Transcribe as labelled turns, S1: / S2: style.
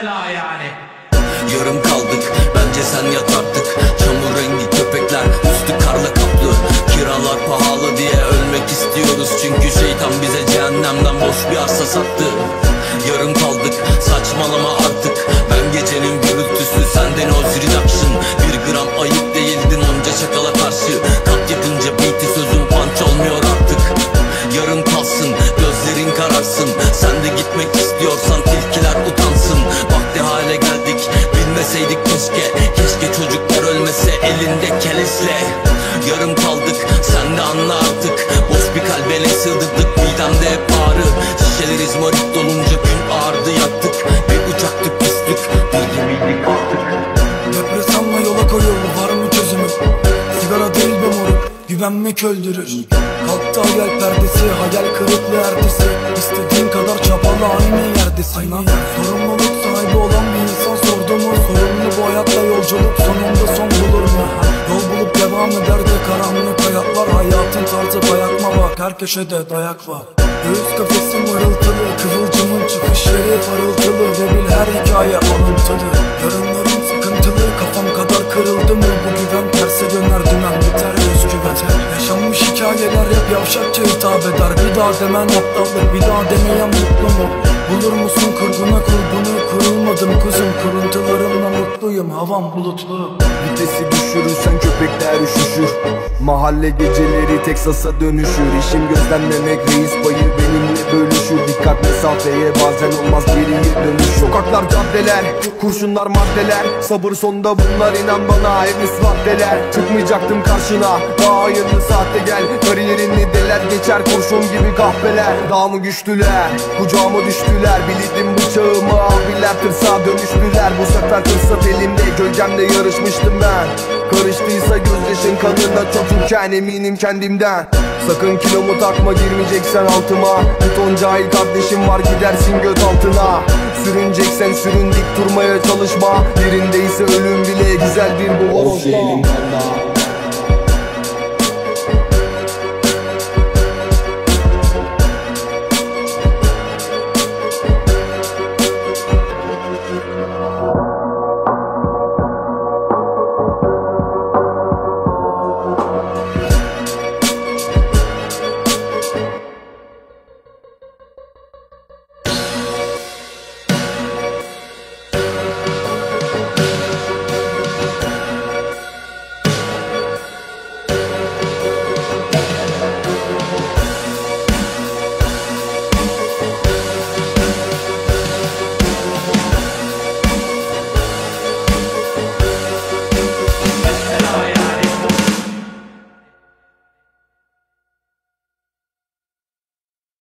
S1: mesela yani.
S2: Yarım kaldık, bence sen yat artık. Çamur rengi köpekler, üstü karla kaplı. Kiralar pahalı diye ölmek istiyoruz. Çünkü şeytan bize cehennemden boş bir arsa sattı. Yarım kaldık, saçmalama artık. Ben gecenin gürültüsü, senden o reduction. Bir gram ayıp değildin onca şakala karşı. Kat yapınca beat'i sözüm punch olmuyor artık. Yarım kalsın, gözlerin kararsın. Sen de gitmek istiyorsan tilkiler utansın. Vakti hale geldik, bilmeseydik keşke. Keşke çocuklar ölmese elinde kelesle. Yarım kaldık, sen de anla artık. Boş bir kalbele sığdırdık, midemde hep ağrı. Şişeler izmarit dolunca gün ağırdı, yattık. Bir uçaktık, pislik, bir gemiydik artık.
S3: Depresanla yola koyuldu, var mı çözümü? Sigara değil be moruk, güvenmek öldürür. Kalktı hayal perdesi, hayal kırıklığı ertesi. İstediğin kadar çapalı aynı yerdesin. Sorumluluk sahibi olan bir insan sordu mu? Sorumlu bu hayatla yolculuk sonunda son bulur mu? Yol bulup devam eder de karanlık hayatlar. Hayatın tarzı dayakma bak, her köşede dayak var. Göğüs kafesim mırıltılı, kıvılcımın çıkış yeri parıltılı. Ve bil her hikaye alıntılı. Yarınlarım sıkıntılı, kafam kadar kırıldı mı? Bu güven terse döner, dümen biter özgüven. Yaşanmış hikayeler hep yavşakça hitap eder. Bir daha demen aptallık, bir daha demeyen mutlu mu? Bulur musun kurguna kulbunu? Kurulmadım kuzum, kuruntularımla mutluyum, havam bulutlu.
S4: Vitesi düşürürsen köpekler üşüşür. Mahalle geceleri Teksas'a dönüşür. İşim gözlemlemek, reis payı benimle bölüşür. Dikkat mesafeye, bazen olmaz geriye dönüş. Sokaklar, caddeler, kurşunlar, maddeler. Sabır sonunda bunlar, inan bana henüz vaddeler. Çıkmayacaktım karşına, daha hayırlı saatte gel. Kariyerini deler geçer kurşun gibi kahpeler. Daha mı güçlüler, kucağıma düştüler. Bildim bıçağımı, abiler tırsağa dönüştüler. Bu sefer fırsat elimde, gölgemle yarışmıştım ben. Karıştıysa gözyaşın kanına çocukken, eminim kendimden. Sakın kilomu takma, girmeyeceksen altıma. Bir ton cahil kardeşim var, gidersin göt altına. Sürüneceksen sürün, dik durmaya çalışma. Yerindeyse ölüm bile güzel bir bu.
S2: Of elim valla.